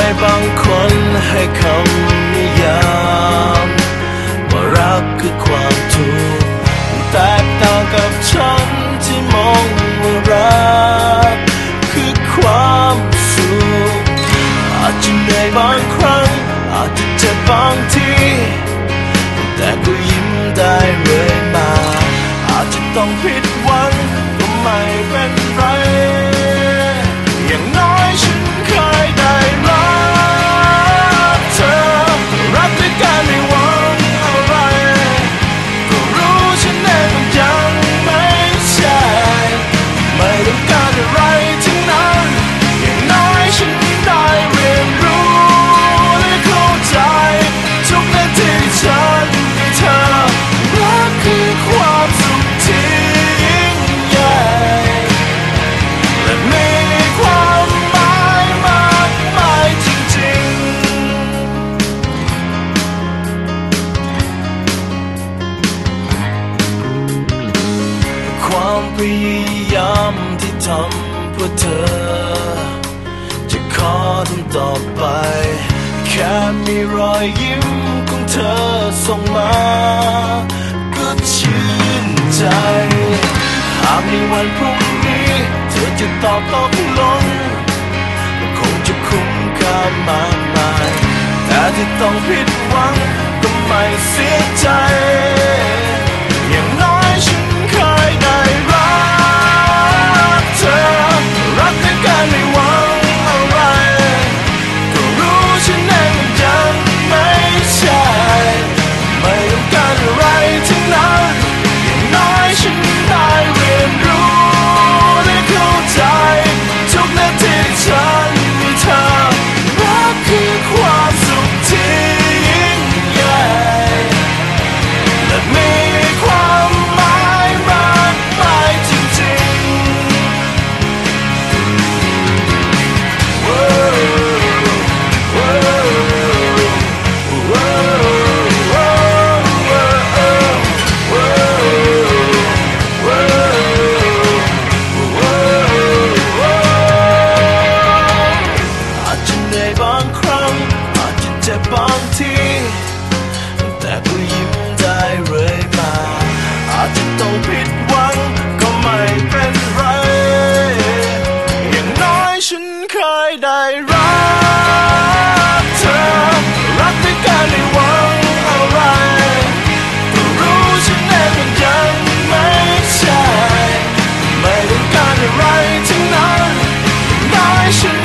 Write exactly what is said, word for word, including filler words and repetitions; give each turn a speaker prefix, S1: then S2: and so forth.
S1: บางคนให้คำนิยามว่ารักคือความทุกข์แตกต่างกับฉันที่มองว่ารักคือความสุขอาจจะเหนื่อยบางครั้งอาจจะเจ็บบางทีแต่ก็ยิ้มได้เรื่อยมาอาจจะต้องผิดหวังก็ไม่เป็นไรอย่างน้อยฉันเคยได้รักเธอรักด้วยการไม่หวังอะไรก็รู้ฉันเองมันยังไม่ใช่ไม่ต้องการอะไรทั้งนั้นอย่างน้อยฉันได้เรียนรู้และเข้าใจทุกนาทีที่ฉันมีเธอรักคือความสุขที่ยิ่งใหญ่และมีความหมายมากมายจริงๆความพยายามที่ทำเพื่อเธอจะขอทำต่อไปแค่มีรอยยิ้มของเธอส่งมาก็ชื่นใจหากในวันพรุ่งนี้เธอจะตอบตกลงคงจะคุ้มค่ามากมายแต่ที่ต้องผิดหวังก็ไม่เสียใจอย่างน้อยฉันเคยได้รักเธอรักด้วยการไม่หวังอะไรก็รู้ฉันเองมันยังไม่ใช่ไม่ต้องการอะไรทั้งนั้นอย่างน้อยฉันได้เรียนรู้และเข้าใจทุกนาทีที่ฉันมีเธอรักคือความสุขที่ยิ่งใหญ่และมีความหมายมากมายจริงๆ ว้าวว้าวว้าวว้าวว้าวว้าวว้าวอาจจะเหนื่อยบางครั้งอาจจะเจ็บบางทีแต่ก็ยิ้มได้เรื่อยมาอาจจะต้องผิดหวังก็ไม่เป็นไรอย่างน้อยฉันเคยได้รักเธอรักด้วยการไม่หวังอะไรก็รู้ฉันเองมันยังไม่ใช่ไม่ต้องการอะไรทั้งนั้นอย่างน้อยฉัน